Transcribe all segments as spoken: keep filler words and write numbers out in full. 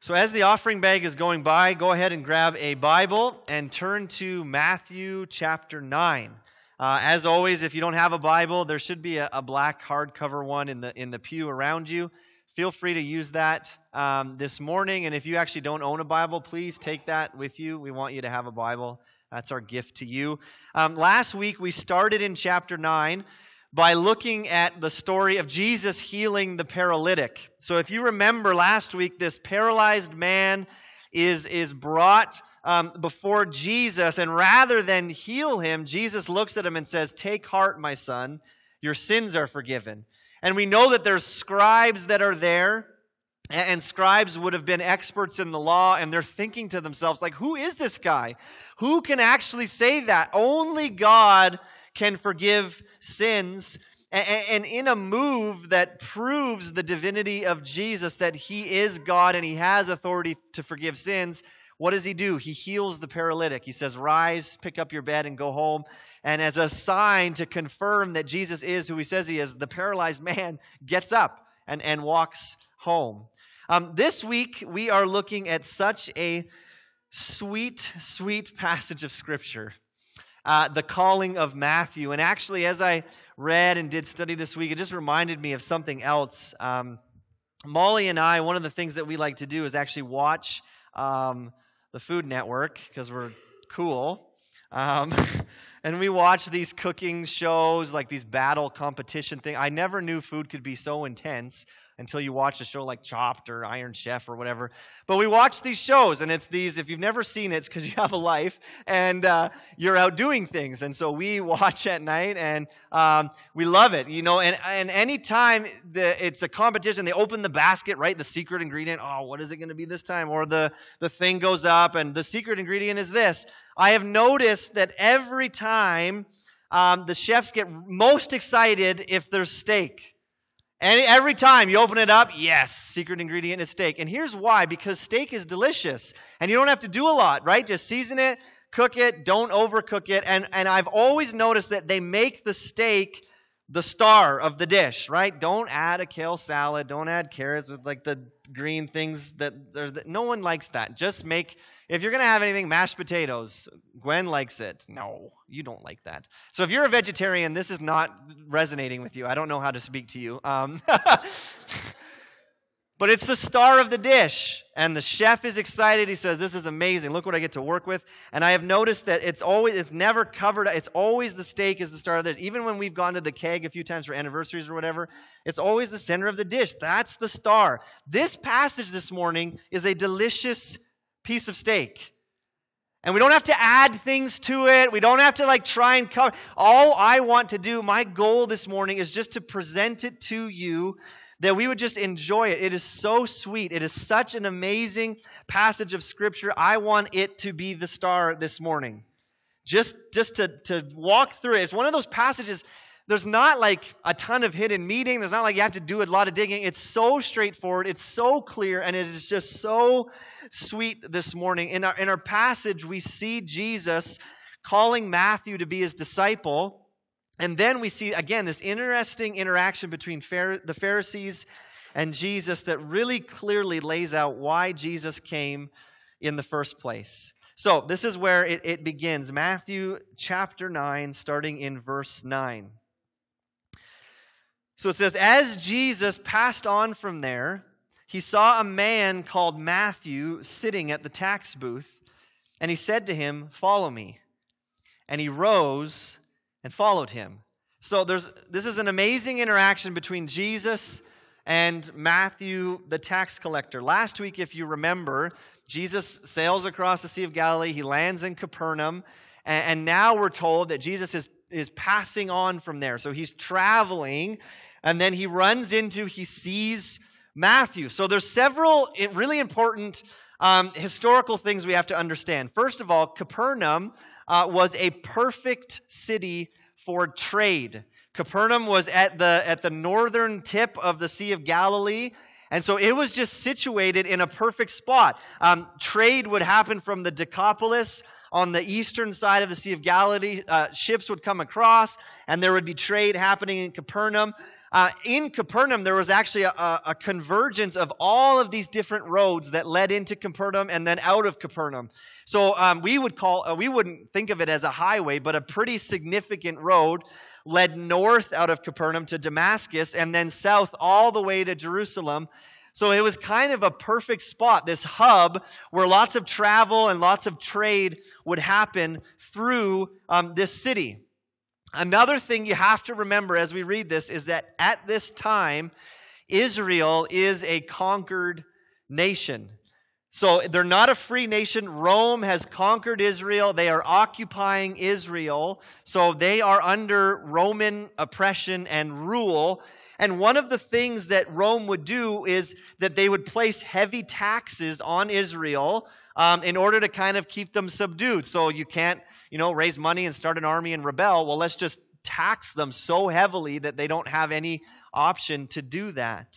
So as the offering bag is going by, go ahead and grab a Bible and turn to Matthew chapter nine. Uh, as always, if you don't have a Bible, there should be a, a black hardcover one in the in the pew around you. Feel free to use that um, this morning. And if you actually don't own a Bible, please take that with you. We want you to have a Bible. That's our gift to you. Um, last week, we started in chapter nine by looking at the story of Jesus healing the paralytic. So if you remember last week, this paralyzed man is, is brought um, before Jesus, and rather than heal him, Jesus looks at him and says, "Take heart, my son, your sins are forgiven." And we know that there's scribes that are there, and scribes would have been experts in the law, and they're thinking to themselves, like, who is this guy? Who can actually say that? Only God can forgive sins. And in a move that proves the divinity of Jesus, that he is God and he has authority to forgive sins, what does he do? He heals the paralytic. He says, "Rise, pick up your bed, and go home." And as a sign to confirm that Jesus is who he says he is, the paralyzed man gets up and, and walks home. Um, this week, we are looking at such a sweet, sweet passage of Scripture. Uh, the calling of Matthew. And actually, as I read and did study this week, it just reminded me of something else. Um, Molly and I, one of the things that we like to do is actually watch um, the Food Network, because we're cool. Um, and we watch these cooking shows, like these battle competition thing. I never knew food could be so intense until you watch a show like Chopped or Iron Chef or whatever. But we watch these shows, and it's these, if you've never seen it, it's because you have a life, and uh, you're out doing things. And so we watch at night, and um, we love it, you know. And, and anytime the, it's a competition, they open the basket, right, the secret ingredient. Oh, what is it going to be this time? Or the, the thing goes up, and the secret ingredient is this. I have noticed that every time um, the chefs get most excited if there's steak. And every time you open it up, yes, secret ingredient is steak. And here's why, because steak is delicious. And you don't have to do a lot, right? Just season it, cook it, don't overcook it. And, and I've always noticed that they make the steak the star of the dish, right? Don't add a kale salad. Don't add carrots with like the green things that there's. No one likes that. Just make, if you're going to have anything, mashed potatoes. Gwen likes it. No, you don't like that. So if you're a vegetarian, this is not resonating with you. I don't know how to speak to you. Um, but it's the star of the dish. And the chef is excited. He says, "This is amazing. Look what I get to work with." And I have noticed that it's always, it's never covered. It's always the steak is the star of the dish. Even when we've gone to the keg a few times for anniversaries or whatever, it's always the center of the dish. That's the star. This passage this morning is a delicious piece of steak. And we don't have to add things to it. We don't have to like try and cover. All I want to do, my goal this morning is just to present it to you, that we would just enjoy it. It is so sweet. It is such an amazing passage of Scripture. I want it to be the star this morning. Just, just to, to walk through it. It's one of those passages, there's not like a ton of hidden meaning. There's not like you have to do a lot of digging. It's so straightforward. It's so clear, and it is just so sweet this morning. In our, in our passage, we see Jesus calling Matthew to be his disciple. And then we see, again, this interesting interaction between the Pharisees and Jesus that really clearly lays out why Jesus came in the first place. So this is where it, it begins. Matthew chapter nine, starting in verse nine. So it says, "As Jesus passed on from there, he saw a man called Matthew sitting at the tax booth, and he said to him, 'Follow me.' And he rose and followed him." So there's this is an amazing interaction between Jesus and Matthew, the tax collector. Last week, if you remember, Jesus sails across the Sea of Galilee. He lands in Capernaum. And, and now we're told that Jesus is, is passing on from there. So he's traveling, and then he runs into, he sees Matthew. So there's several really important um, historical things we have to understand. First of all, Capernaum uh, was a perfect city for trade. Capernaum was at the at the northern tip of the Sea of Galilee, and so it was just situated in a perfect spot. Um, trade would happen from the Decapolis on the eastern side of the Sea of Galilee. Uh, ships would come across, and there would be trade happening in Capernaum. Uh, in Capernaum, there was actually a, a, a convergence of all of these different roads that led into Capernaum and then out of Capernaum. So um, we would call, uh, we wouldn't think of it as a highway, but a pretty significant road led north out of Capernaum to Damascus and then south all the way to Jerusalem. So it was kind of a perfect spot, this hub where lots of travel and lots of trade would happen through um, this city. Another thing you have to remember as we read this is that at this time, Israel is a conquered nation. So they're not a free nation. Rome has conquered Israel. They are occupying Israel. So they are under Roman oppression and rule. And one of the things that Rome would do is that they would place heavy taxes on Israel um, in order to kind of keep them subdued. So you can't, you know, raise money and start an army and rebel. Well, let's just tax them so heavily that they don't have any option to do that.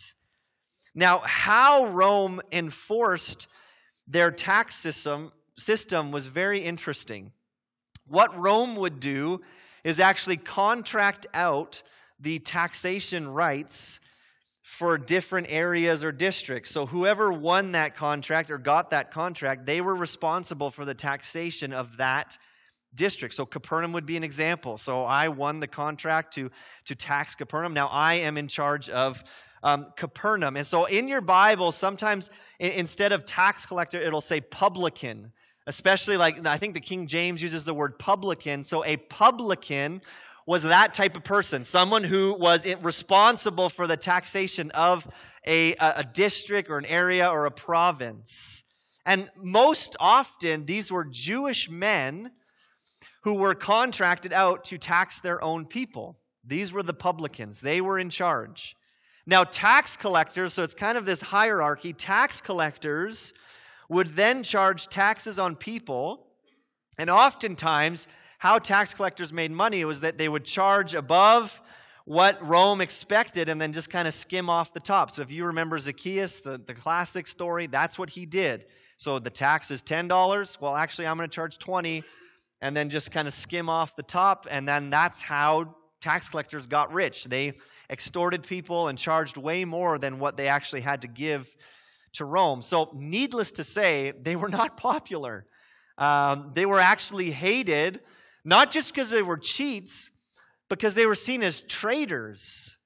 Now, how Rome enforced their tax system, system was very interesting. What Rome would do is actually contract out the taxation rights for different areas or districts. So whoever won that contract or got that contract, they were responsible for the taxation of that district. So Capernaum would be an example. So I won the contract to, to tax Capernaum. Now I am in charge of um, Capernaum. And so in your Bible, sometimes i- instead of tax collector, it'll say publican. Especially like, I think the King James uses the word publican. So a publican was that type of person, someone who was responsible for the taxation of a, a district or an area or a province. And most often, these were Jewish men who were contracted out to tax their own people. These were the publicans. They were in charge. Now, tax collectors, so it's kind of this hierarchy, tax collectors would then charge taxes on people, and oftentimes, how tax collectors made money was that they would charge above what Rome expected and then just kind of skim off the top. So if you remember Zacchaeus, the, the classic story, that's what he did. So the tax is ten dollars. Well, actually, I'm going to charge twenty dollars and then just kind of skim off the top. And then that's how tax collectors got rich. They extorted people and charged way more than what they actually had to give to Rome. So needless to say, they were not popular. Um, they were actually hated, not just because they were cheats, because they were seen as traitors.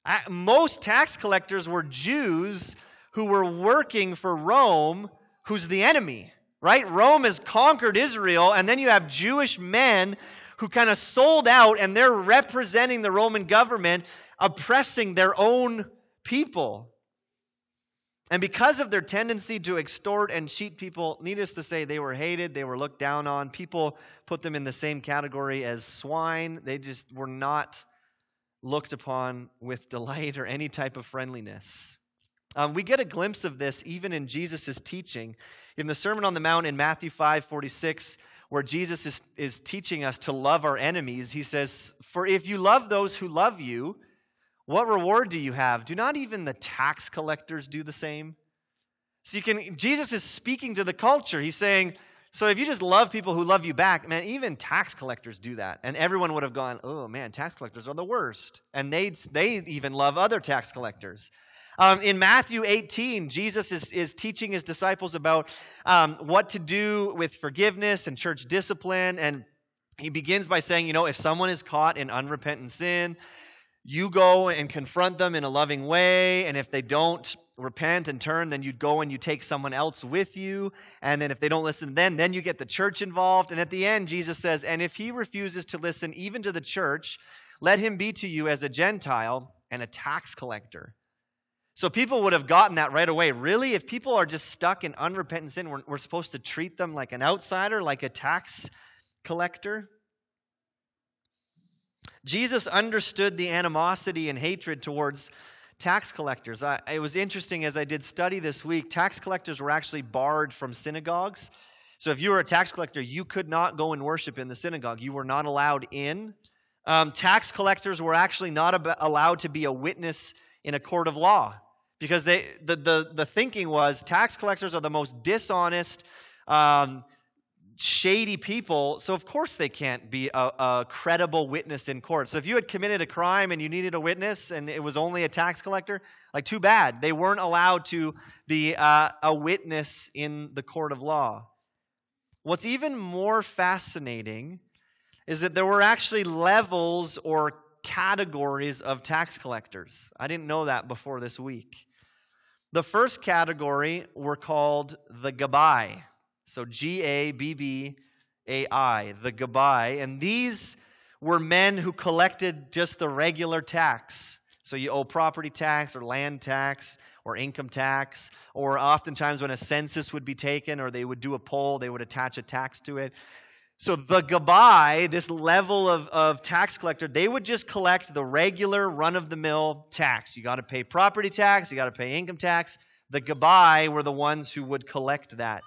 Most tax collectors were Jews who were working for Rome, who's the enemy, right? Rome has conquered Israel, and then you have Jewish men who kind of sold out, and they're representing the Roman government, oppressing their own people. And because of their tendency to extort and cheat people, needless to say, they were hated, they were looked down on. People put them in the same category as swine. They just were not looked upon with delight or any type of friendliness. Um, we get a glimpse of this even in Jesus' teaching. In the Sermon on the Mount in Matthew five forty-six, where Jesus is, is teaching us to love our enemies, he says, "For if you love those who love you, what reward do you have? Do not even the tax collectors do the same?" So you can, Jesus is speaking to the culture. He's saying, so if you just love people who love you back, man, even tax collectors do that. And everyone would have gone, oh man, tax collectors are the worst. And they they even love other tax collectors. Um, in Matthew eighteen, Jesus is, is teaching his disciples about um, what to do with forgiveness and church discipline. And he begins by saying, you know, if someone is caught in unrepentant sin, you go and confront them in a loving way, and if they don't repent and turn, then you go and you take someone else with you, and then if they don't listen then, then you get the church involved. And at the end, Jesus says, and if he refuses to listen even to the church, let him be to you as a Gentile and a tax collector. So people would have gotten that right away. Really? If people are just stuck in unrepentant sin, we're, we're supposed to treat them like an outsider, like a tax collector? Jesus understood the animosity and hatred towards tax collectors. I, it was interesting as I did study this week, tax collectors were actually barred from synagogues. So if you were a tax collector, you could not go and worship in the synagogue. You were not allowed in. Um, tax collectors were actually not ab- allowed to be a witness in a court of law because they the, the, the thinking was tax collectors are the most dishonest, um, shady people, so of course they can't be a, a credible witness in court. So if you had committed a crime and you needed a witness and it was only a tax collector, like too bad. They weren't allowed to be uh, a witness in the court of law. What's even more fascinating is that there were actually levels or categories of tax collectors. I didn't know that before this week. The first category were called the Gabbai. So G A B B A I, the Gabbai. And these were men who collected just the regular tax. So you owe property tax or land tax or income tax, or oftentimes when a census would be taken or they would do a poll, they would attach a tax to it. So the Gabbai, this level of, of tax collector, they would just collect the regular run-of-the-mill tax. You got to pay property tax, you got to pay income tax. The Gabbai were the ones who would collect that.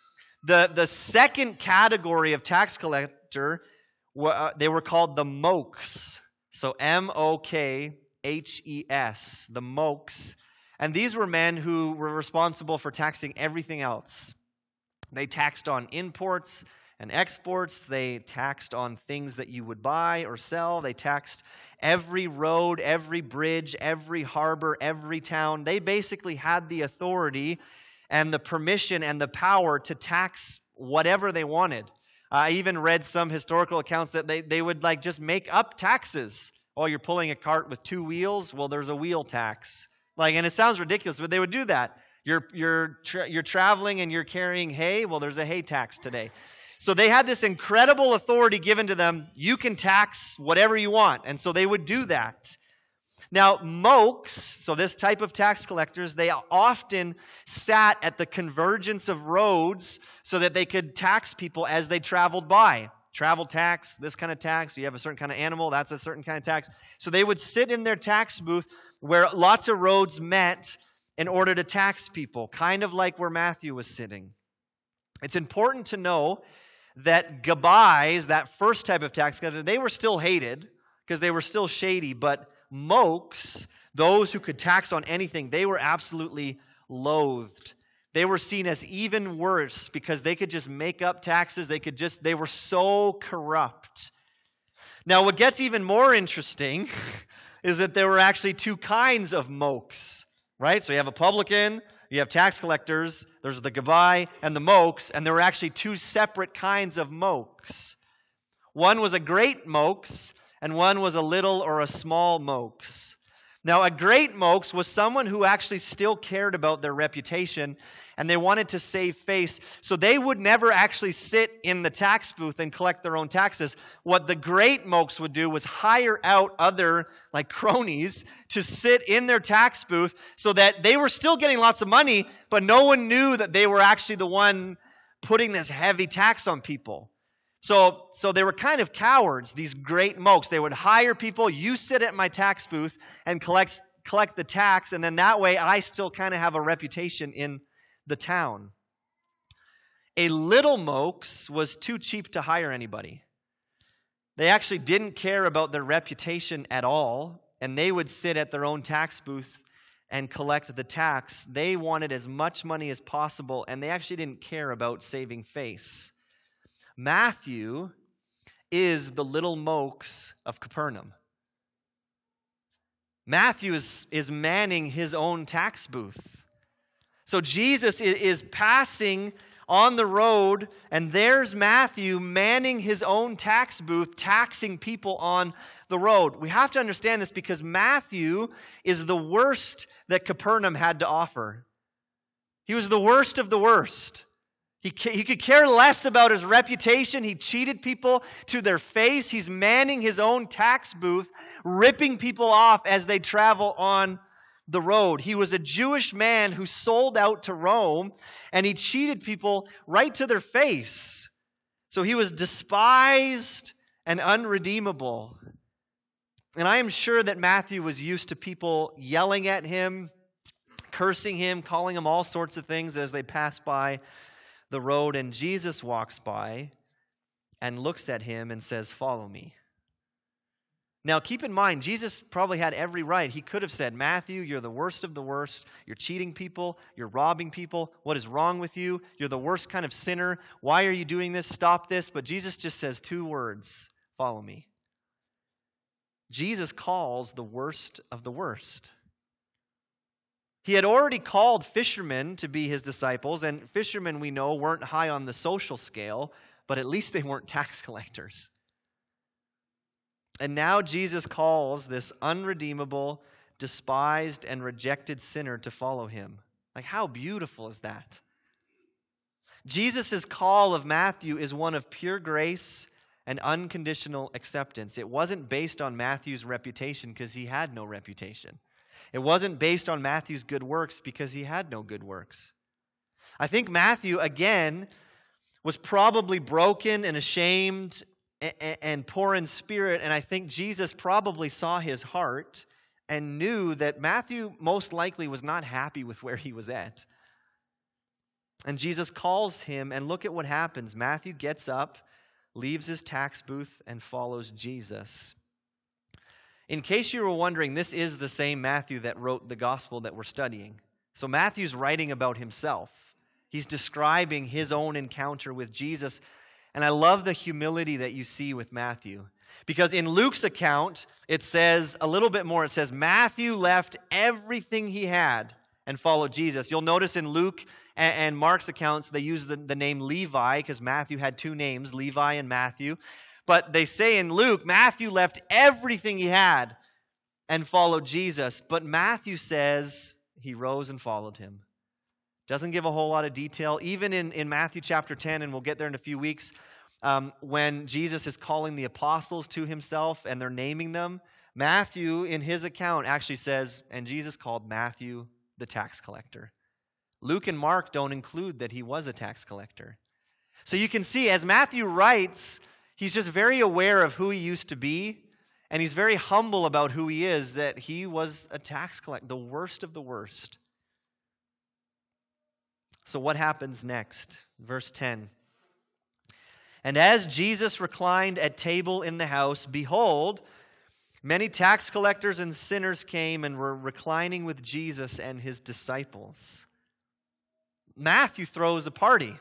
The, the second category of tax collector, uh, they were called the Mokes. So M O K H E S, the Mokes. And these were men who were responsible for taxing everything else. They taxed on imports and exports. They taxed on things that you would buy or sell. They taxed every road, every bridge, every harbor, every town. They basically had the authority and the permission and the power to tax whatever they wanted. I even read some historical accounts that they, they would like just make up taxes. Oh, you're pulling a cart with two wheels? Well, there's a wheel tax. Like, and it sounds ridiculous, but they would do that. You're you're tra- you're traveling and you're carrying hay? Well, there's a hay tax today. So they had this incredible authority given to them. You can tax whatever you want. And so they would do that. Now, Mokes, so this type of tax collectors, they often sat at the convergence of roads so that they could tax people as they traveled by. Travel tax, this kind of tax. You have a certain kind of animal, that's a certain kind of tax. So they would sit in their tax booth where lots of roads met in order to tax people, kind of like where Matthew was sitting. It's important to know that Gabbais, that first type of tax collector, they were still hated because they were still shady, but Mokes, those who could tax on anything, they were absolutely loathed. They were seen as even worse because they could just make up taxes. They could just, they were so corrupt. Now, what gets even more interesting is that there were actually two kinds of Mokes, right? So you have a publican, you have tax collectors, there's the Gabbai and the Mokes, and there were actually two separate kinds of Mokes. One was a great Mokes, and one was a little or a small Mokes. Now, a great Mokes was someone who actually still cared about their reputation, and they wanted to save face. So they would never actually sit in the tax booth and collect their own taxes. What the great Mokes would do was hire out other, like cronies, to sit in their tax booth so that they were still getting lots of money, but no one knew that they were actually the one putting this heavy tax on people. So, so they were kind of cowards, these great Mokes. They would hire people, you sit at my tax booth and collect, collect the tax, and then that way I still kind of have a reputation in the town. A little Mokes was too cheap to hire anybody. They actually didn't care about their reputation at all, and they would sit at their own tax booth and collect the tax. They wanted as much money as possible, and they actually didn't care about saving face. Matthew is the little Mokes of Capernaum. Matthew is, is manning his own tax booth. So Jesus is, is passing on the road, and there's Matthew manning his own tax booth, taxing people on the road. We have to understand this because Matthew is the worst that Capernaum had to offer. He was the worst of the worst. He, he could care less about his reputation. He cheated people to their face. He's manning his own tax booth, ripping people off as they travel on the road. He was a Jewish man who sold out to Rome, and he cheated people right to their face. So he was despised and unredeemable. And I am sure that Matthew was used to people yelling at him, cursing him, calling him all sorts of things as they passed by the road, and Jesus walks by and looks at him and says, "Follow me." Now, keep in mind, Jesus probably had every right. He could have said, Matthew, you're the worst of the worst. You're cheating people. You're robbing people. What is wrong with you? You're the worst kind of sinner. Why are you doing this? Stop this. But Jesus just says two words, follow me. Jesus calls the worst of the worst. He had already called fishermen to be his disciples, and fishermen, we know, weren't high on the social scale, but at least they weren't tax collectors. And now Jesus calls this unredeemable, despised, and rejected sinner to follow him. Like, how beautiful is that? Jesus' call of Matthew is one of pure grace and unconditional acceptance. It wasn't based on Matthew's reputation because he had no reputation. It wasn't based on Matthew's good works because he had no good works. I think Matthew, again, was probably broken and ashamed and poor in spirit, and I think Jesus probably saw his heart and knew that Matthew most likely was not happy with where he was at. And Jesus calls him, and look at what happens. Matthew gets up, leaves his tax booth, and follows Jesus. In case you were wondering, this is the same Matthew that wrote the gospel that we're studying. So Matthew's writing about himself. He's describing his own encounter with Jesus. And I love the humility that you see with Matthew. Because in Luke's account, it says a little bit more. It says, Matthew left everything he had and followed Jesus. You'll notice in Luke and, and Mark's accounts, they use the, the name Levi, because Matthew had two names, Levi and Matthew. But they say in Luke, Matthew left everything he had and followed Jesus. But Matthew says he rose and followed him. Doesn't give a whole lot of detail. Even in, in Matthew chapter ten, and we'll get there in a few weeks, um, when Jesus is calling the apostles to himself and they're naming them, Matthew, in his account, actually says, and Jesus called Matthew the tax collector. Luke and Mark don't include that he was a tax collector. So you can see, as Matthew writes, he's just very aware of who he used to be, and he's very humble about who he is, that he was a tax collector, the worst of the worst. So what happens next? Verse ten. And as Jesus reclined at table in the house, behold, many tax collectors and sinners came and were reclining with Jesus and his disciples. Matthew throws a party.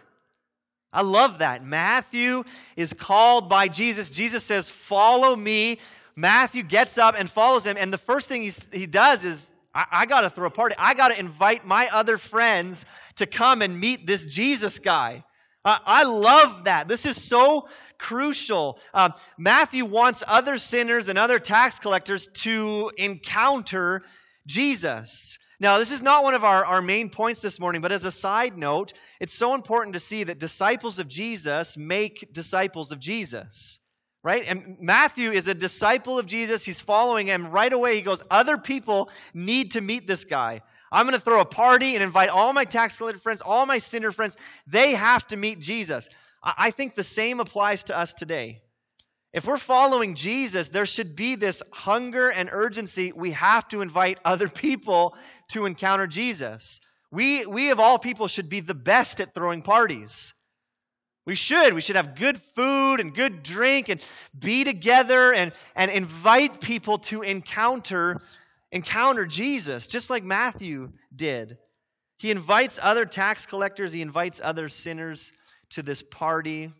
I love that. Matthew is called by Jesus. Jesus says, follow me. Matthew gets up and follows him. And the first thing he's, he does is, I, I got to throw a party. I got to invite my other friends to come and meet this Jesus guy. Uh, I love that. This is so crucial. Uh, Matthew wants other sinners and other tax collectors to encounter Jesus. Now, this is not one of our, our main points this morning, but as a side note, it's so important to see that disciples of Jesus make disciples of Jesus, right? And Matthew is a disciple of Jesus. He's following him. Right away, he goes, other people need to meet this guy. I'm going to throw a party and invite all my tax collector friends, all my sinner friends. They have to meet Jesus. I think the same applies to us today. If we're following Jesus, there should be this hunger and urgency. We have to invite other people to encounter Jesus. We, we of all people should be the best at throwing parties. We should. We should have good food and good drink and be together and, and invite people to encounter, encounter Jesus, just like Matthew did. He invites other tax collectors. He invites other sinners to this party.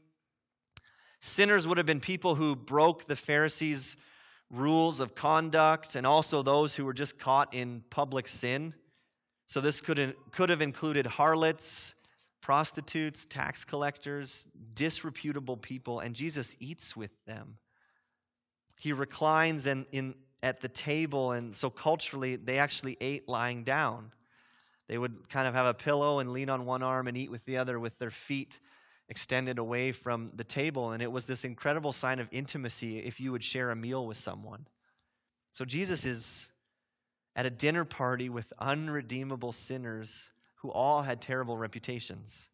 Sinners would have been people who broke the Pharisees' rules of conduct, and also those who were just caught in public sin. So this could, could have included harlots, prostitutes, tax collectors, disreputable people, and Jesus eats with them. He reclines and in at the table, and so culturally they actually ate lying down. They would kind of have a pillow and lean on one arm and eat with the other with their feet extended away from the table. And it was this incredible sign of intimacy if you would share a meal with someone. So Jesus is at a dinner party with unredeemable sinners who all had terrible reputations.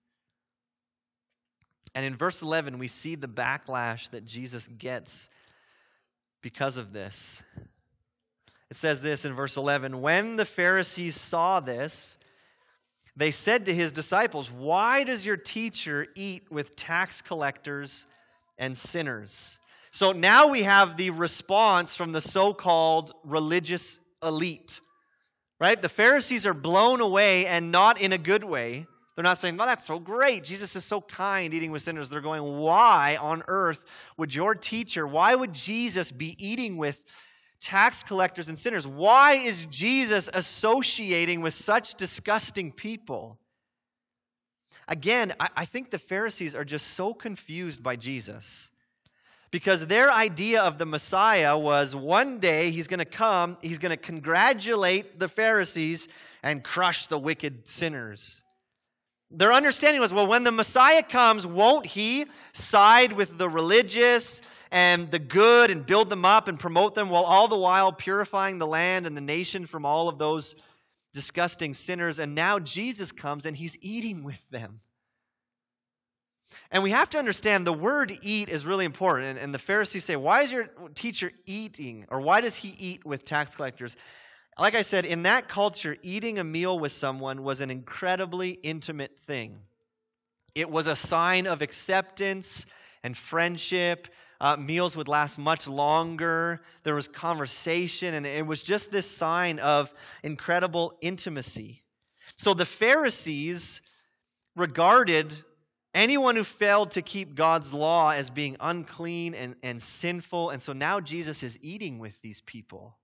And in verse eleven, we see the backlash that Jesus gets because of this. It says this in verse eleven, when the Pharisees saw this, they said to his disciples, why does your teacher eat with tax collectors and sinners? So now we have the response from the so-called religious elite, right? The Pharisees are blown away, and not in a good way. They're not saying, well, that's so great. Jesus is so kind, eating with sinners. They're going, why on earth would your teacher, why would Jesus be eating with tax collectors and sinners? Why is Jesus associating with such disgusting people? Again, I, I think the Pharisees are just so confused by Jesus. Because their idea of the Messiah was one day he's going to come, he's going to congratulate the Pharisees and crush the wicked sinners. Their understanding was, well, when the Messiah comes, won't he side with the religious and the good and build them up and promote them, while all the while purifying the land and the nation from all of those disgusting sinners? And now Jesus comes and he's eating with them. And we have to understand the word eat is really important. And, and the Pharisees say, why is your teacher eating? Or why does he eat with tax collectors? Like I said, in that culture, eating a meal with someone was an incredibly intimate thing. It was a sign of acceptance and friendship. Uh, meals would last much longer. There was conversation, and it was just this sign of incredible intimacy. So the Pharisees regarded anyone who failed to keep God's law as being unclean and, and sinful. And so now Jesus is eating with these people.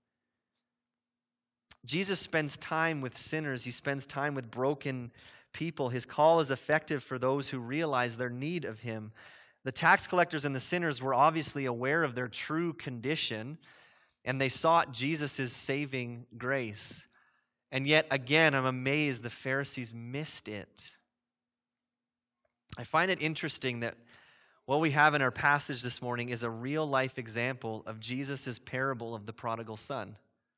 Jesus spends time with sinners. He spends time with broken people. His call is effective for those who realize their need of him. The tax collectors and the sinners were obviously aware of their true condition, and they sought Jesus' saving grace. And yet, again, I'm amazed the Pharisees missed it. I find it interesting that what we have in our passage this morning is a real-life example of Jesus' parable of the prodigal son.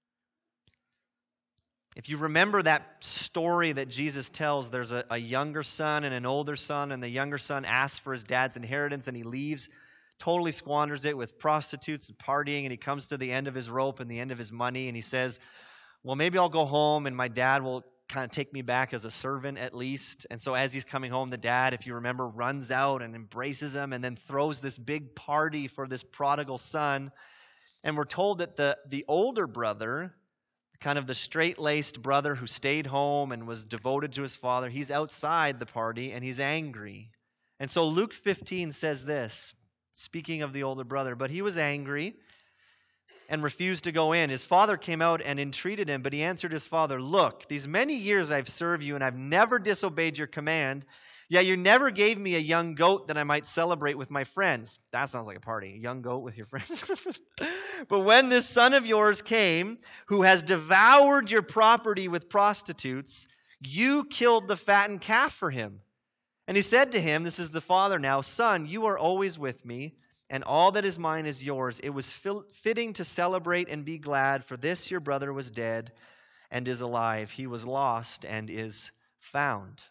If you remember that story that Jesus tells, there's a, a younger son and an older son, and the younger son asks for his dad's inheritance, and he leaves, totally squanders it with prostitutes and partying, and he comes to the end of his rope and the end of his money, and he says, well, maybe I'll go home, and my dad will kind of take me back as a servant at least. And so as he's coming home, the dad, if you remember, runs out and embraces him and then throws this big party for this prodigal son. And we're told that the, the older brother, kind of the straight-laced brother who stayed home and was devoted to his father, he's outside the party and he's angry. And so Luke fifteen says this, speaking of the older brother, but he was angry and refused to go in. His father came out and entreated him, but he answered his father, look, these many years I've served you and I've never disobeyed your command, yet you never gave me a young goat that I might celebrate with my friends. That sounds like a party, a young goat with your friends. But when this son of yours came, who has devoured your property with prostitutes, you killed the fattened calf for him. And he said to him, this is the father now, son, you are always with me, and all that is mine is yours. It was fitting to celebrate and be glad, for this your brother was dead and is alive. He was lost and is found.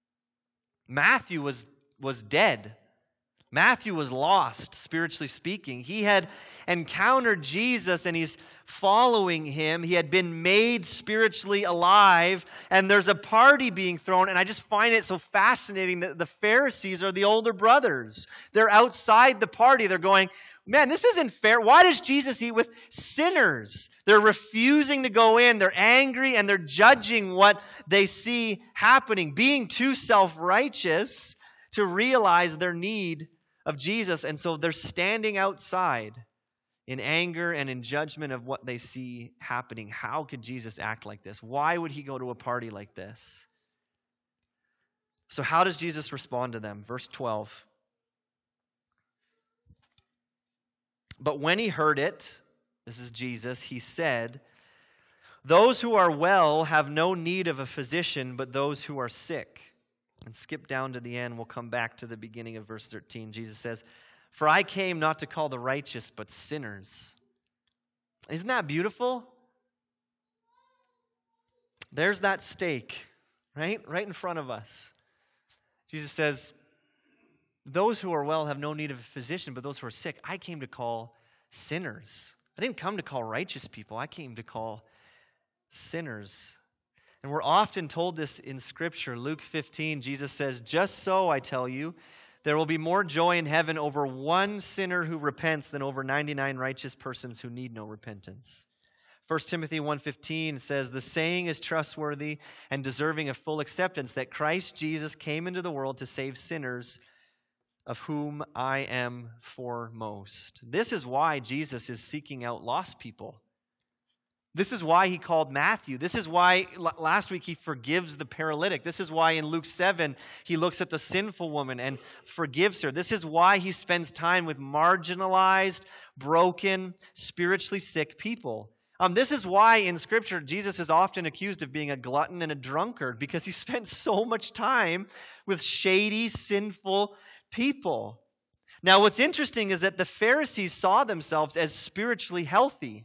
Matthew was, was dead. Matthew was lost, spiritually speaking. He had encountered Jesus and he's following him. He had been made spiritually alive, and there's a party being thrown. And I just find it so fascinating that the Pharisees are the older brothers. They're outside the party. They're going, man, this isn't fair. Why does Jesus eat with sinners? They're refusing to go in. They're angry and they're judging what they see happening, being too self-righteous to realize their need of Jesus. And so they're standing outside in anger and in judgment of what they see happening. How could Jesus act like this? Why would he go to a party like this? So how does Jesus respond to them? Verse twelve. But when he heard it, this is Jesus, he said, those who are well have no need of a physician, but those who are sick. And skip down to the end, we'll come back to the beginning of verse thirteen. Jesus says, for I came not to call the righteous, but sinners. Isn't that beautiful? There's that stake, right? Right in front of us. Jesus says, those who are well have no need of a physician, but those who are sick, I came to call sinners. I didn't come to call righteous people. I came to call sinners. And we're often told this in Scripture. Luke fifteen, Jesus says, just so I tell you, There will be more joy in heaven over one sinner who repents than over ninety-nine righteous persons who need no repentance. First Timothy one fifteen says, "The saying is trustworthy and deserving of full acceptance that Christ Jesus came into the world to save sinners, of whom I am foremost." This is why Jesus is seeking out lost people. This is why he called Matthew. This is why last week he forgives the paralytic. This is why in Luke seven he looks at the sinful woman and forgives her. This is why he spends time with marginalized, broken, spiritually sick people. Um, this is why in Scripture Jesus is often accused of being a glutton and a drunkard, because he spent so much time with shady, sinful people. Now what's interesting is that the Pharisees saw themselves as spiritually healthy.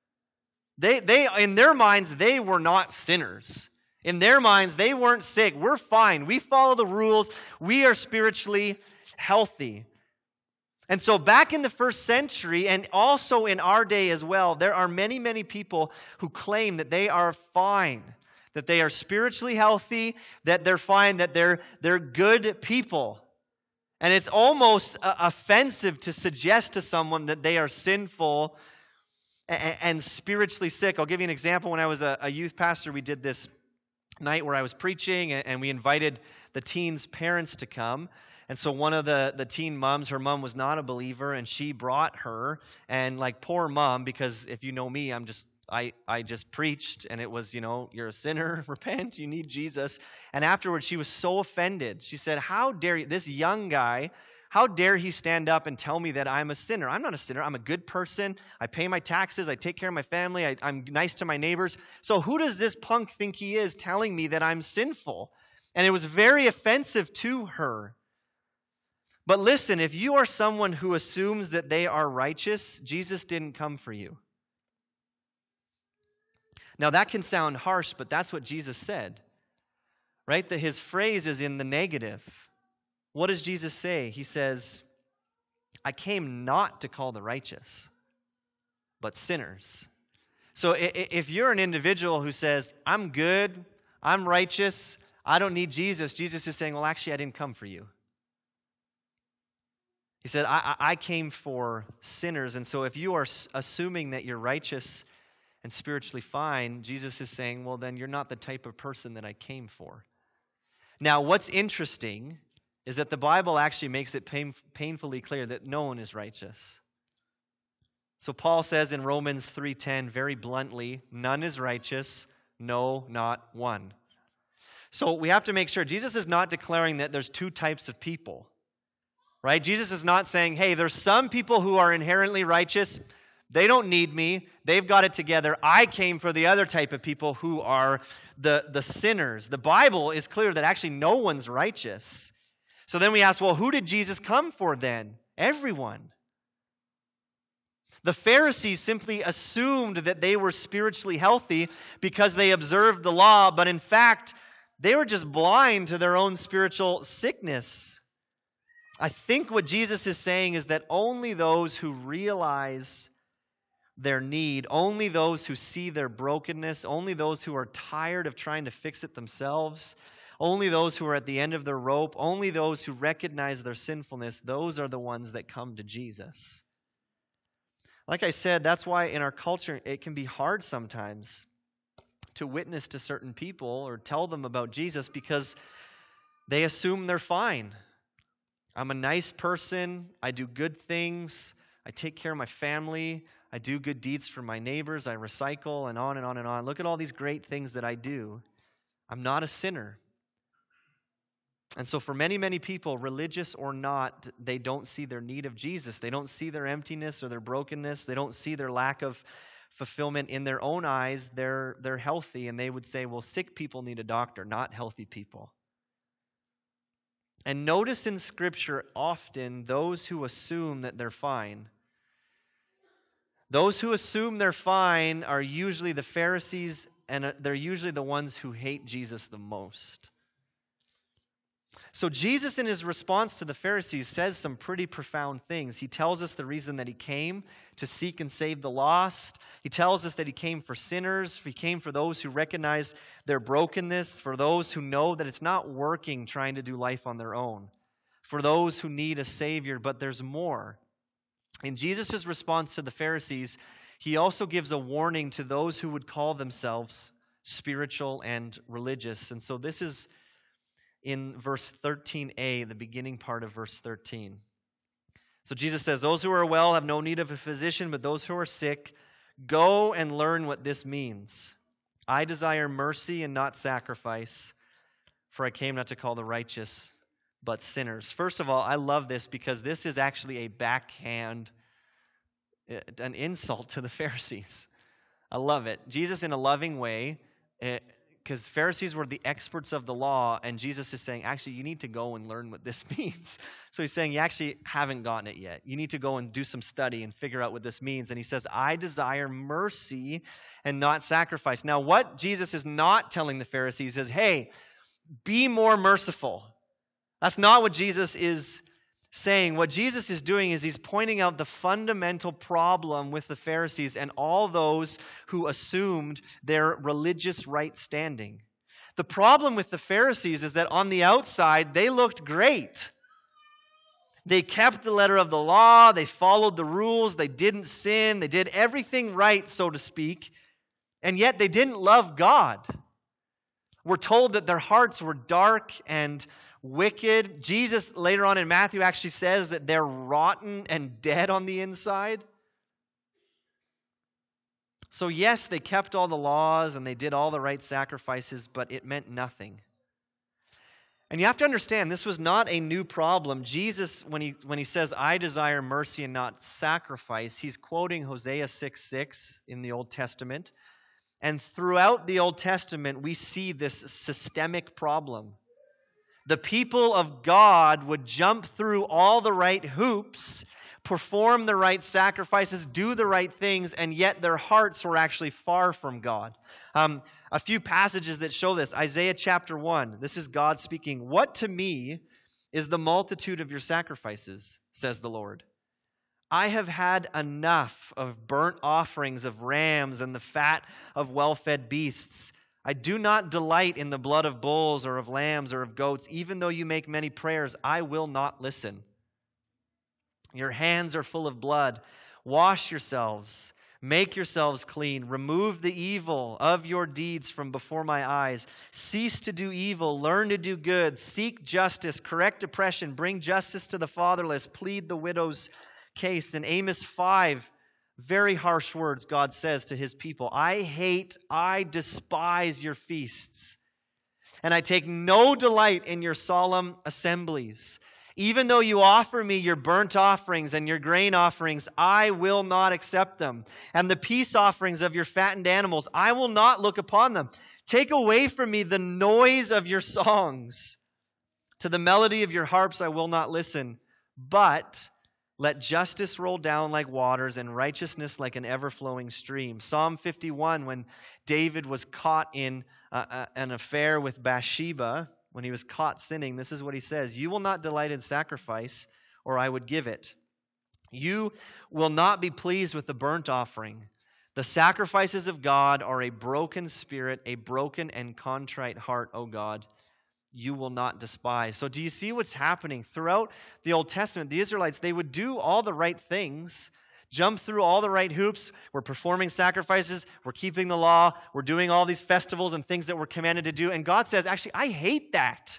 They, they, in their minds, they were not sinners. In their minds, they weren't sick. We're fine. We follow the rules. We are spiritually healthy. And so back in the first century, and also in our day as well, there are many, many people who claim that they are fine, that they are spiritually healthy, that they're fine, that they're, they're good people. And it's almost uh, offensive to suggest to someone that they are sinful and spiritually sick. I'll give you an example. When I was a, a youth pastor, we did this night where I was preaching, and we invited the teens' parents to come. And so one of the, the teen moms, her mom was not a believer, and she brought her. And like, poor mom, because if you know me, I'm just, I, I just preached, and it was, you know, you're a sinner, repent, you need Jesus. And afterwards, she was so offended. She said, "How dare you, this young guy, how dare he stand up and tell me that I'm a sinner? I'm not a sinner. I'm a good person. I pay my taxes. I take care of my family. I, I'm nice to my neighbors. So who does this punk think he is telling me that I'm sinful?" And it was very offensive to her. But listen, if you are someone who assumes that they are righteous, Jesus didn't come for you. Now that can sound harsh, but that's what Jesus said, right? That his phrase is in the negative. What does Jesus say? He says, "I came not to call the righteous, but sinners." So if you're an individual who says, "I'm good, I'm righteous, I don't need Jesus," Jesus is saying, well, actually, I didn't come for you. He said, I, I came for sinners. And so if you are assuming that you're righteous and spiritually fine, Jesus is saying, well, then you're not the type of person that I came for. Now, what's interesting is that the Bible actually makes it pain, painfully clear that no one is righteous. So Paul says in Romans three ten very bluntly, "None is righteous, no, not one." So we have to make sure Jesus is not declaring that there's two types of people, right? Jesus is not saying, hey, there's some people who are inherently righteous. They don't need me. They've got it together. I came for the other type of people who are the, the sinners. The Bible is clear that actually no one's righteous. So then we ask, well, who did Jesus come for then? Everyone. The Pharisees simply assumed that they were spiritually healthy because they observed the law, but in fact, they were just blind to their own spiritual sickness. I think what Jesus is saying is that only those who realize their need, only those who see their brokenness, only those who are tired of trying to fix it themselves, only those who are at the end of their rope, only those who recognize their sinfulness, those are the ones that come to Jesus. Like I said, that's why in our culture it can be hard sometimes to witness to certain people or tell them about Jesus because they assume they're fine. I'm a nice person. I do good things. I take care of my family. I do good deeds for my neighbors. I recycle, and on and on and on. Look at all these great things that I do. I'm not a sinner. And so for many, many people, religious or not, they don't see their need of Jesus. They don't see their emptiness or their brokenness. They don't see their lack of fulfillment in their own eyes. They're, they're healthy, and they would say, well, sick people need a doctor, not healthy people. And notice in Scripture, often those who assume that they're fine, those who assume they're fine are usually the Pharisees, and they're usually the ones who hate Jesus the most. So Jesus, in his response to the Pharisees, says some pretty profound things. He tells us the reason that he came, to seek and save the lost. He tells us that he came for sinners. He came for those who recognize their brokenness, for those who know that it's not working trying to do life on their own. for those who need a Savior, but there's more. In Jesus' response to the Pharisees, he also gives a warning to those who would call themselves spiritual and religious. And so this is in verse thirteen a, the beginning part of verse thirteen. So Jesus says, "Those who are well have no need of a physician, but those who are sick, go and learn what this means. I desire mercy and not sacrifice, for I came not to call the righteous, but sinners." First of all, I love this because this is actually a backhand, an insult to the Pharisees. I love it. Jesus, in a loving way, because Pharisees were the experts of the law, and Jesus is saying, actually, you need to go and learn what this means. So he's saying, you actually haven't gotten it yet. You need to go and do some study and figure out what this means. And he says, I desire mercy and not sacrifice. Now, what Jesus is not telling the Pharisees is, hey, be more merciful. That's not what Jesus is saying. What Jesus is doing is he's pointing out the fundamental problem with the Pharisees and all those who assumed their religious right standing. The problem with the Pharisees is that on the outside, they looked great. They kept the letter of the law, they followed the rules, they didn't sin, they did everything right, so to speak, and yet they didn't love God. We're told that their hearts were dark and wicked. Jesus, later on in Matthew, actually says that they're rotten and dead on the inside. So yes, they kept all the laws and they did all the right sacrifices, but it meant nothing. And you have to understand, this was not a new problem. Jesus, when he when he says, I desire mercy and not sacrifice, he's quoting Hosea six six in the Old Testament. And throughout the Old Testament, we see this systemic problem. The people of God would jump through all the right hoops, perform the right sacrifices, do the right things, and yet their hearts were actually far from God. Um, a few passages that show this. Isaiah chapter one. This is God speaking. What to me is the multitude of your sacrifices, says the Lord. I have had enough of burnt offerings of rams and the fat of well-fed beasts. I do not delight in the blood of bulls or of lambs or of goats. Even though you make many prayers, I will not listen. Your hands are full of blood. Wash yourselves. Make yourselves clean. Remove the evil of your deeds from before my eyes. Cease to do evil. Learn to do good. Seek justice. Correct oppression. Bring justice to the fatherless. Plead the widow's case. In Amos five, very harsh words God says to his people. I hate, I despise your feasts, and I take no delight in your solemn assemblies. Even though you offer me your burnt offerings and your grain offerings, I will not accept them. And the peace offerings of your fattened animals, I will not look upon them. Take away from me the noise of your songs. To the melody of your harps I will not listen. But let justice roll down like waters and righteousness like an ever-flowing stream. Psalm fifty-one, when David was caught in uh, uh, an affair with Bathsheba, when he was caught sinning, this is what he says. You will not delight in sacrifice, or I would give it. You will not be pleased with the burnt offering. The sacrifices of God are a broken spirit, a broken and contrite heart, O God. You will not despise. So do you see what's happening? Throughout the Old Testament, the Israelites, they would do all the right things, jump through all the right hoops. We're performing sacrifices. We're keeping the law. We're doing all these festivals and things that we're commanded to do. And God says, actually, I hate that.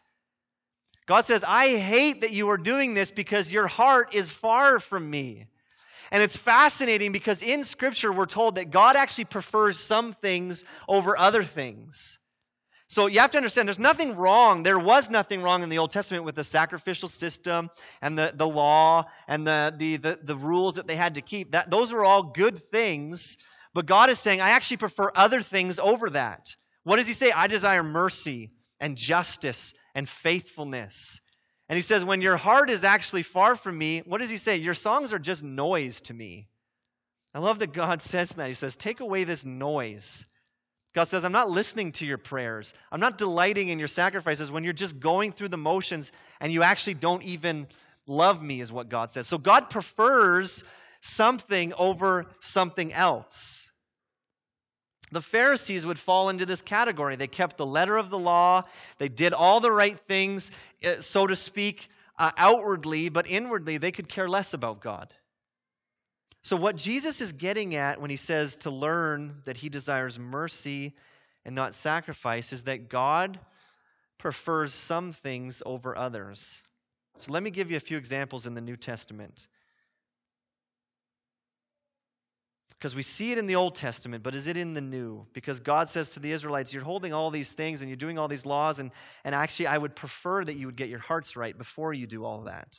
God says, I hate that you are doing this because your heart is far from me. And it's fascinating because in Scripture, we're told that God actually prefers some things over other things. So you have to understand, there's nothing wrong. There was nothing wrong in the Old Testament with the sacrificial system and the, the law and the, the, the, the rules that they had to keep. That, those are all good things. But God is saying, I actually prefer other things over that. What does he say? I desire mercy and justice and faithfulness. And he says, when your heart is actually far from me, what does he say? Your songs are just noise to me. I love that God says that. He says, take away this noise. God says, I'm not listening to your prayers. I'm not delighting in your sacrifices when you're just going through the motions and you actually don't even love me, is what God says. So God prefers something over something else. The Pharisees would fall into this category. They kept the letter of the law. They did all the right things, so to speak, uh, outwardly, but inwardly they could care less about God. So what Jesus is getting at when he says to learn that he desires mercy and not sacrifice is that God prefers some things over others. So let me give you a few examples in the New Testament. Because we see it in the Old Testament, but is it in the New? Because God says to the Israelites, you're holding all these things and you're doing all these laws, and, and actually I would prefer that you would get your hearts right before you do all that.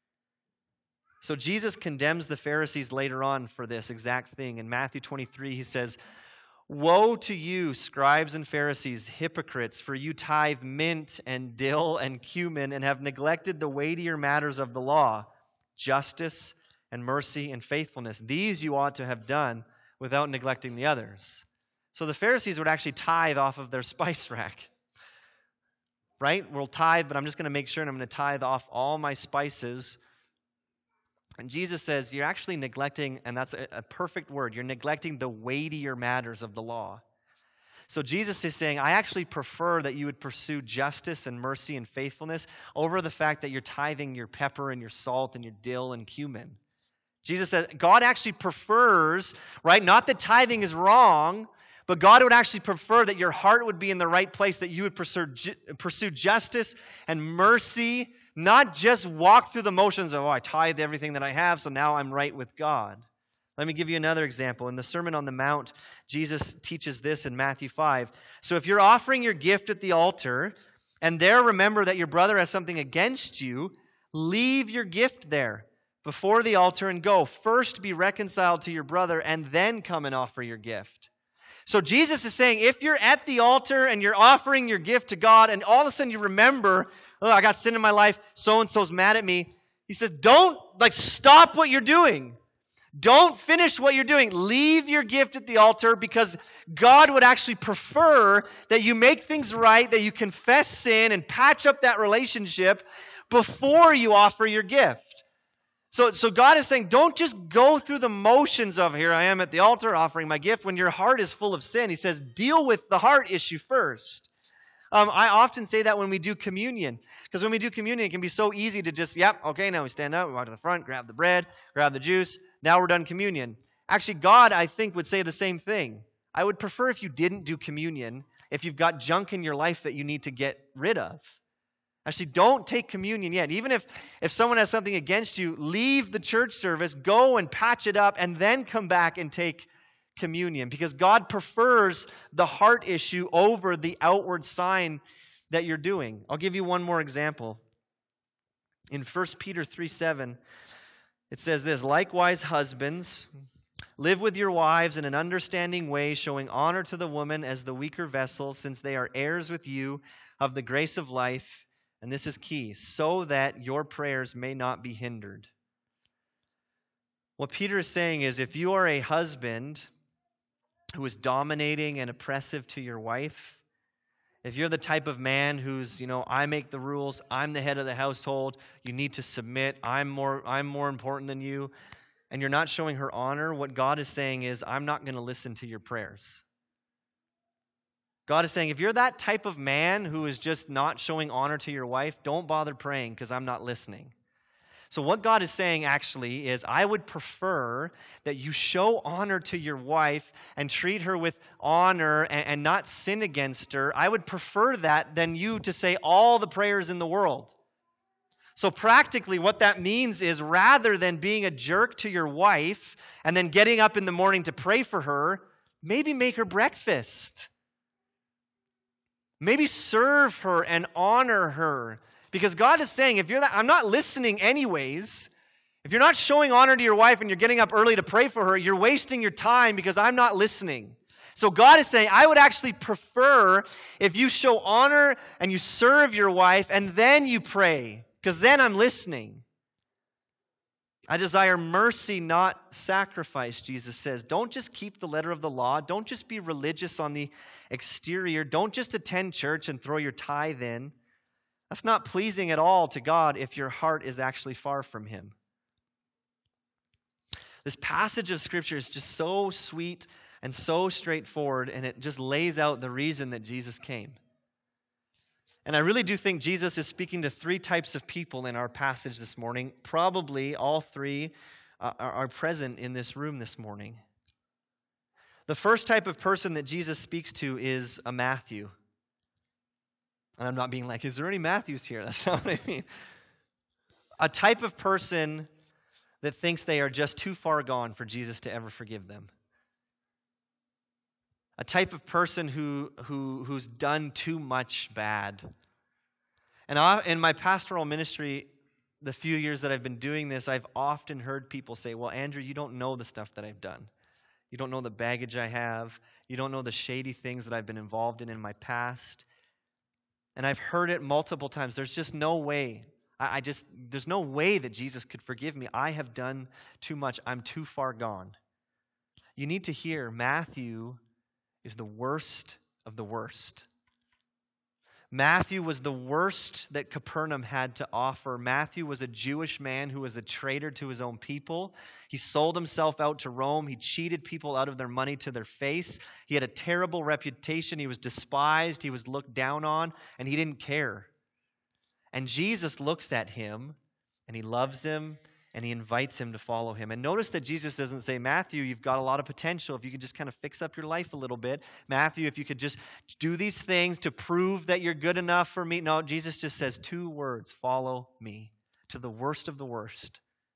So Jesus condemns the Pharisees later on for this exact thing. In Matthew twenty-three, he says, "Woe to you, scribes and Pharisees, hypocrites, for you tithe mint and dill and cumin and have neglected the weightier matters of the law, justice and mercy and faithfulness. These you ought to have done without neglecting the others." So the Pharisees would actually tithe off of their spice rack. Right? We'll tithe, but I'm just going to make sure and I'm going to tithe off all my spices. And Jesus says, you're actually neglecting, and that's a, a perfect word, you're neglecting the weightier matters of the law. So Jesus is saying, I actually prefer that you would pursue justice and mercy and faithfulness over the fact that you're tithing your pepper and your salt and your dill and cumin. Jesus says, God actually prefers, right, not that tithing is wrong, but God would actually prefer that your heart would be in the right place, that you would pursue, pursue justice and mercy, not just walk through the motions of, oh, I tithe everything that I have, so now I'm right with God. Let me give you another example. In the Sermon on the Mount, Jesus teaches this in Matthew five. So if you're offering your gift at the altar, and there remember that your brother has something against you, leave your gift there before the altar and go. First be reconciled to your brother, and then come and offer your gift. So Jesus is saying, if you're at the altar and you're offering your gift to God, and all of a sudden you remember, oh, I got sin in my life, so-and-so's mad at me. He says, don't, like, stop what you're doing. Don't finish what you're doing. Leave your gift at the altar, because God would actually prefer that you make things right, that you confess sin and patch up that relationship before you offer your gift. So, so God is saying, don't just go through the motions of, here I am at the altar offering my gift, when your heart is full of sin. He says, deal with the heart issue first. Um, I often say that when we do communion, because when we do communion, it can be so easy to just, yep, okay, now we stand up, we walk to the front, grab the bread, grab the juice, now we're done communion. Actually, God, I think, would say the same thing. I would prefer if you didn't do communion, if you've got junk in your life that you need to get rid of. Actually, don't take communion yet. Even if, if someone has something against you, leave the church service, go and patch it up, and then come back and take communion. Because God prefers the heart issue over the outward sign that you're doing. I'll give you one more example. In First Peter three seven, it says this, "Likewise, husbands, live with your wives in an understanding way, showing honor to the woman as the weaker vessel, since they are heirs with you of the grace of life." And this is key, so that your prayers may not be hindered. What Peter is saying is, if you are a husband who is dominating and oppressive to your wife, if you're the type of man who's, you know, I make the rules, I'm the head of the household, you need to submit, I'm more, I'm more important than you, and you're not showing her honor, what God is saying is, I'm not going to listen to your prayers. God is saying, if you're that type of man who is just not showing honor to your wife, don't bother praying, because I'm not listening. So what God is saying actually is, I would prefer that you show honor to your wife and treat her with honor and, and not sin against her. I would prefer that than you to say all the prayers in the world. So practically what that means is, rather than being a jerk to your wife and then getting up in the morning to pray for her, maybe make her breakfast. Maybe serve her and honor her. Because God is saying, if you're that, I'm not listening anyways. If you're not showing honor to your wife and you're getting up early to pray for her, you're wasting your time because I'm not listening. So God is saying, I would actually prefer if you show honor and you serve your wife and then you pray, because then I'm listening. I desire mercy, not sacrifice, Jesus says. Don't just keep the letter of the law. Don't just be religious on the exterior. Don't just attend church and throw your tithe in. That's not pleasing at all to God if your heart is actually far from Him. This passage of Scripture is just so sweet and so straightforward, and it just lays out the reason that Jesus came. And I really do think Jesus is speaking to three types of people in our passage this morning. Probably all three uh, are, are present in this room this morning. The first type of person that Jesus speaks to is a Matthew. And I'm not being like, is there any Matthews here? That's not what I mean. A type of person that thinks they are just too far gone for Jesus to ever forgive them. A type of person who, who who's done too much bad. And I, in my pastoral ministry, the few years that I've been doing this, I've often heard people say, well, Andrew, you don't know the stuff that I've done. You don't know the baggage I have. You don't know the shady things that I've been involved in in my past. And I've heard it multiple times. There's just no way. I, I just, there's no way that Jesus could forgive me. I have done too much. I'm too far gone. You need to hear Matthew is the worst of the worst. Matthew was the worst that Capernaum had to offer. Matthew was a Jewish man who was a traitor to his own people. He sold himself out to Rome. He cheated people out of their money to their face. He had a terrible reputation. He was despised. He was looked down on, and he didn't care. And Jesus looks at him, and he loves him, and he invites him to follow him. And notice that Jesus doesn't say, Matthew, you've got a lot of potential. If you could just kind of fix up your life a little bit. Matthew, if you could just do these things to prove that you're good enough for me. No, Jesus just says two words, follow me, to the worst of the worst.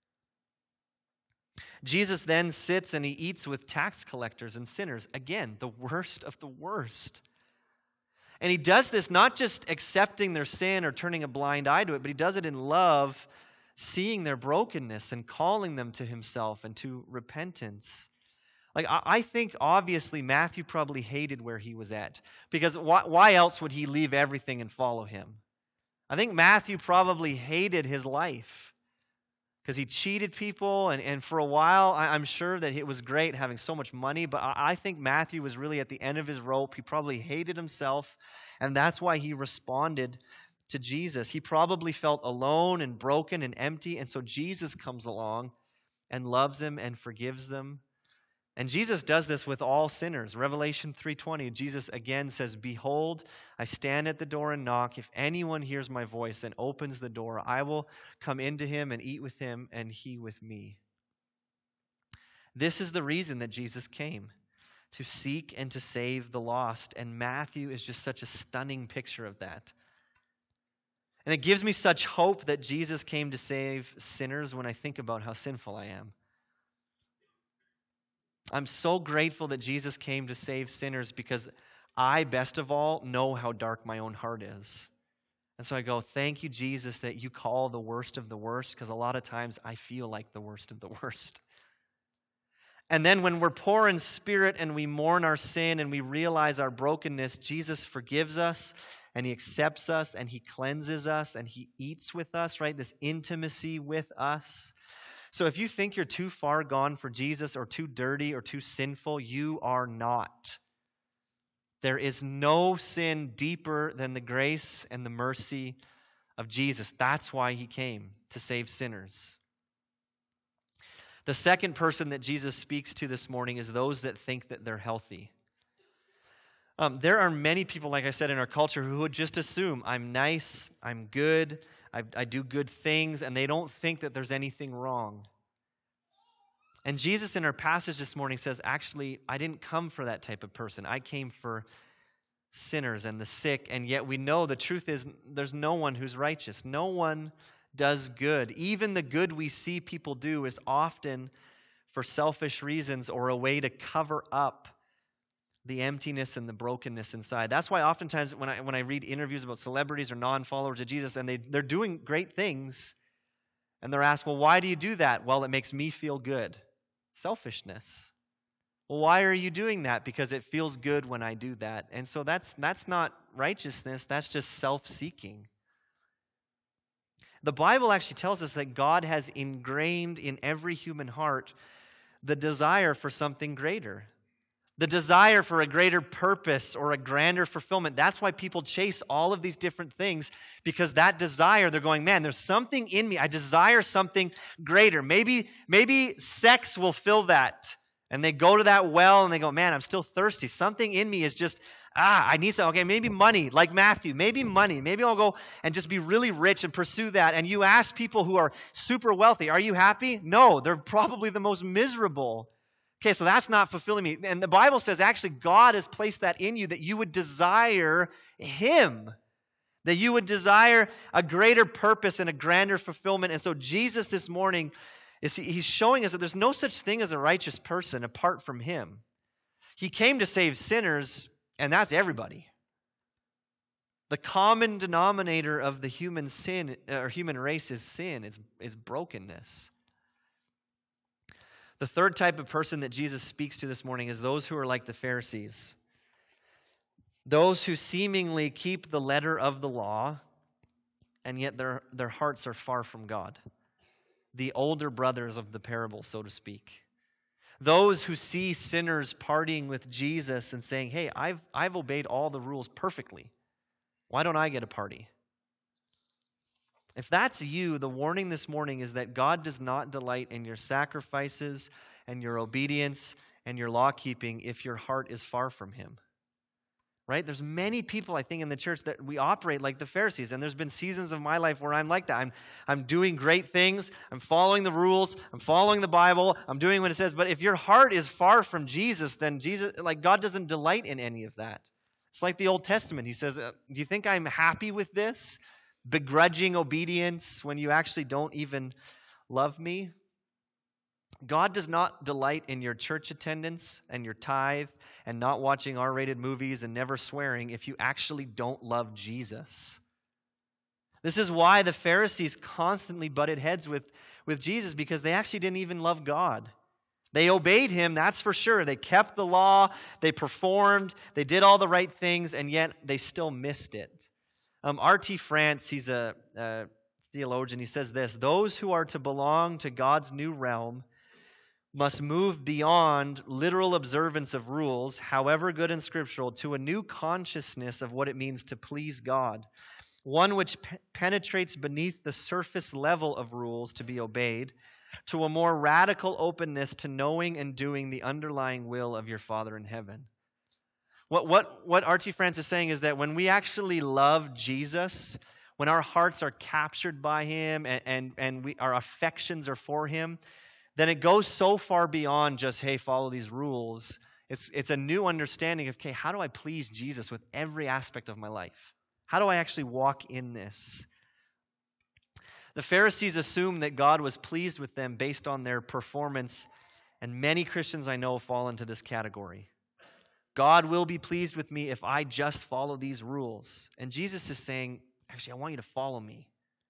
Jesus then sits and he eats with tax collectors and sinners. Again, the worst of the worst. And he does this not just accepting their sin or turning a blind eye to it, but he does it in love, seeing their brokenness and calling them to himself and to repentance. Like, I think obviously Matthew probably hated where he was at. Because why, why else would he leave everything and follow him? I think Matthew probably hated his life. Because he cheated people, and, and for a while, I, I'm sure that it was great having so much money, but I, I think Matthew was really at the end of his rope. He probably hated himself, and that's why he responded to Jesus. He probably felt alone and broken and empty, and so Jesus comes along and loves him and forgives them. And Jesus does this with all sinners. Revelation three twenty, Jesus again says, behold, I stand at the door and knock. If anyone hears my voice and opens the door, I will come into him and eat with him and he with me. This is the reason that Jesus came, to seek and to save the lost. And Matthew is just such a stunning picture of that. And it gives me such hope that Jesus came to save sinners when I think about how sinful I am. I'm so grateful that Jesus came to save sinners because I, best of all, know how dark my own heart is. And so I go, thank you, Jesus, that you call the worst of the worst, because a lot of times I feel like the worst of the worst. And then when we're poor in spirit and we mourn our sin and we realize our brokenness, Jesus forgives us and he accepts us and he cleanses us and he eats with us, right? This intimacy with us. So if you think you're too far gone for Jesus or too dirty or too sinful, you are not. There is no sin deeper than the grace and the mercy of Jesus. That's why he came, to save sinners. The second person that Jesus speaks to this morning is those that think that they're healthy. Um, there are many people, like I said, in our culture who would just assume, I'm nice, I'm good, I, I do good things, and they don't think that there's anything wrong. And Jesus in our passage this morning says, actually, I didn't come for that type of person. I came for sinners and the sick, and yet we know the truth is there's no one who's righteous. No one does good. Even the good we see people do is often for selfish reasons or a way to cover up the emptiness and the brokenness inside. That's why oftentimes when I when I read interviews about celebrities or non-followers of Jesus and they, they're doing great things and they're asked, well, why do you do that? Well, it makes me feel good. Selfishness. Well, why are you doing that? Because it feels good when I do that. And so that's that's not righteousness. That's just self-seeking. The Bible actually tells us that God has ingrained in every human heart the desire for something greater. The desire for a greater purpose or a grander fulfillment. That's why people chase all of these different things, because that desire, they're going, man, there's something in me. I desire something greater. Maybe, maybe sex will fill that. And they go to that well and they go, man, I'm still thirsty. Something in me is just, ah, I need some. Okay, maybe money, like Matthew. Maybe money. Maybe I'll go and just be really rich and pursue that. And you ask people who are super wealthy, are you happy? No, they're probably the most miserable. Okay, so that's not fulfilling me. And the Bible says actually God has placed that in you, that you would desire Him, that you would desire a greater purpose and a grander fulfillment. And so Jesus this morning, is he, he's showing us that there's no such thing as a righteous person apart from Him. He came to save sinners, and that's everybody. The common denominator of the human sin or human race is sin, is, is brokenness. The third type of person that Jesus speaks to this morning is those who are like the Pharisees. Those who seemingly keep the letter of the law, and yet their, their hearts are far from God. The older brothers of the parable, so to speak. Those who see sinners partying with Jesus and saying, hey, I've, I've obeyed all the rules perfectly. Why don't I get a party? If that's you, the warning this morning is that God does not delight in your sacrifices and your obedience and your law keeping if your heart is far from Him. Right? There's many people, I think, in the church that we operate like the Pharisees. And there's been seasons of my life where I'm like that. I'm, I'm doing great things. I'm following the rules. I'm following the Bible. I'm doing what it says. But if your heart is far from Jesus, then Jesus, like God doesn't delight in any of that. It's like the Old Testament. He says, do you think I'm happy with this? Begrudging obedience when you actually don't even love me? God does not delight in your church attendance and your tithe and not watching R-rated movies and never swearing if you actually don't love Jesus. This is why the Pharisees constantly butted heads with, with Jesus, because they actually didn't even love God. They obeyed Him, that's for sure. They kept the law, they performed, they did all the right things, and yet they still missed it. Um, R T France, he's a, a theologian, he says this: those who are to belong to God's new realm must move beyond literal observance of rules, however good and scriptural, to a new consciousness of what it means to please God. One which pe- penetrates beneath the surface level of rules to be obeyed, to a more radical openness to knowing and doing the underlying will of your Father in heaven. What, what, what R T France is saying is that when we actually love Jesus, when our hearts are captured by Him and, and, and we, our affections are for Him, then it goes so far beyond just, hey, follow these rules. It's, it's a new understanding of, okay, how do I please Jesus with every aspect of my life? How do I actually walk in this? The Pharisees assumed that God was pleased with them based on their performance, and many Christians I know fall into this category. God will be pleased with me if I just follow these rules. And Jesus is saying, actually, I want you to follow me.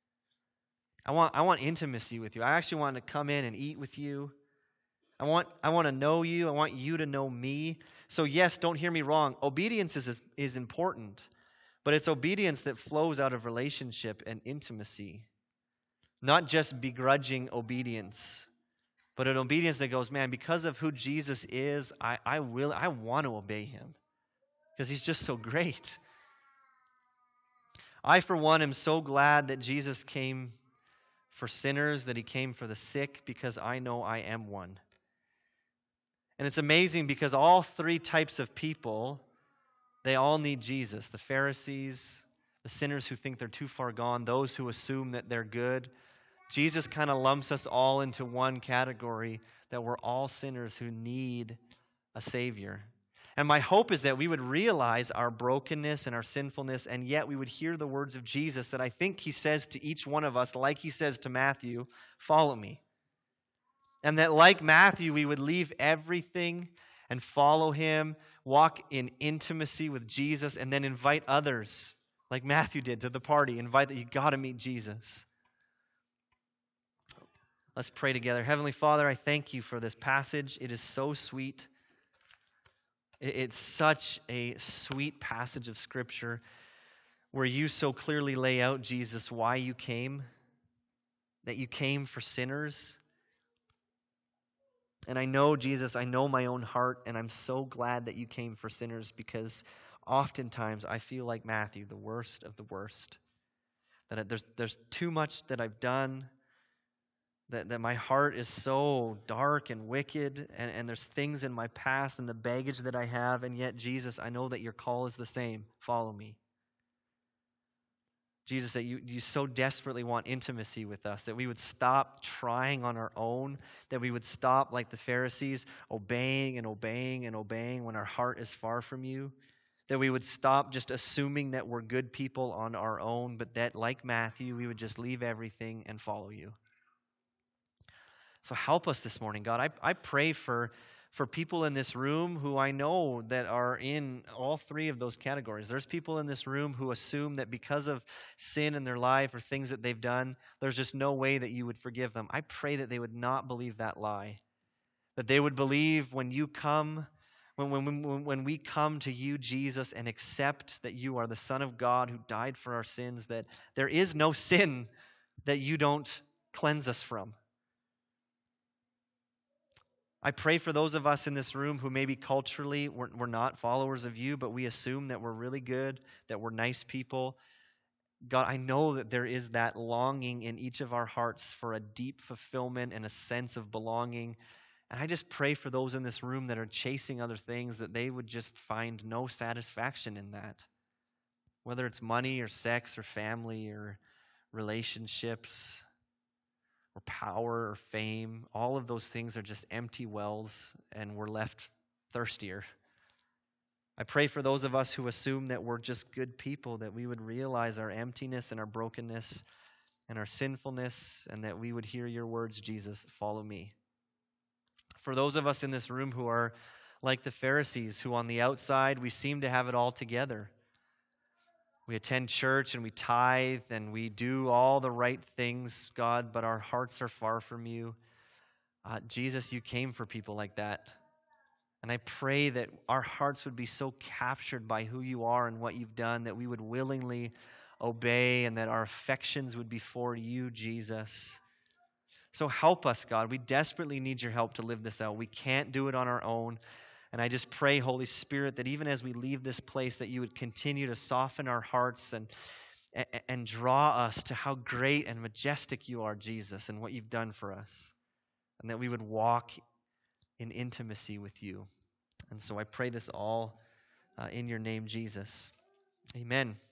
I want I want intimacy with you. I actually want to come in and eat with you. I want I want to know you. I want you to know me. So yes, don't hear me wrong. Obedience is is important, but it's obedience that flows out of relationship and intimacy. Not just begrudging obedience, but an obedience that goes, man, because of who Jesus is, I, I will I want to obey Him. Because He's just so great. I, for one, am so glad that Jesus came for sinners, that He came for the sick, because I know I am one. And it's amazing because all three types of people, they all need Jesus. The Pharisees, the sinners who think they're too far gone, those who assume that they're good. Jesus kind of lumps us all into one category, that we're all sinners who need a Savior. And my hope is that we would realize our brokenness and our sinfulness, and yet we would hear the words of Jesus that I think He says to each one of us, like He says to Matthew, follow me. And that like Matthew, we would leave everything and follow Him, walk in intimacy with Jesus, and then invite others, like Matthew did, to the party. Invite that you got to meet Jesus. Let's pray together. Heavenly Father, I thank You for this passage. It is so sweet. It's such a sweet passage of Scripture where You so clearly lay out, Jesus, why You came, that You came for sinners. And I know, Jesus, I know my own heart, and I'm so glad that You came for sinners, because oftentimes I feel like Matthew, the worst of the worst. That there's, there's too much that I've done. That, that my heart is so dark and wicked, and, and there's things in my past and the baggage that I have, and yet, Jesus, I know that your call is the same. Follow me. Jesus, that you, you so desperately want intimacy with us, that we would stop trying on our own, that we would stop, like the Pharisees, obeying and obeying and obeying when our heart is far from you, that we would stop just assuming that we're good people on our own, but that, like Matthew, we would just leave everything and follow you. So help us this morning, God. I, I pray for, for people in this room who I know that are in all three of those categories. There's people in this room who assume that because of sin in their life or things that they've done, there's just no way that you would forgive them. I pray that they would not believe that lie, that they would believe when you come, when, when, when, when we come to you, Jesus, and accept that you are the Son of God who died for our sins, that there is no sin that you don't cleanse us from. I pray for those of us in this room who maybe culturally we're, we're not followers of you, but we assume that we're really good, that we're nice people. God, I know that there is that longing in each of our hearts for a deep fulfillment and a sense of belonging. And I just pray for those in this room that are chasing other things, that they would just find no satisfaction in that. Whether it's money or sex or family or relationships or power or fame, all of those things are just empty wells, and we're left thirstier. I pray for those of us who assume that we're just good people, that we would realize our emptiness and our brokenness and our sinfulness, and that we would hear your words, Jesus, follow me. For those of us in this room who are like the Pharisees, who on the outside we seem to have it all together. We attend church and we tithe and we do all the right things, God, but our hearts are far from you. Uh, Jesus, you came for people like that. And I pray that our hearts would be so captured by who you are and what you've done that we would willingly obey, and that our affections would be for you, Jesus. So help us, God. We desperately need your help to live this out. We can't do it on our own. And I just pray, Holy Spirit, that even as we leave this place, that you would continue to soften our hearts and, and, and draw us to how great and majestic you are, Jesus, and what you've done for us. And that we would walk in intimacy with you. And so I pray this all uh, in your name, Jesus. Amen.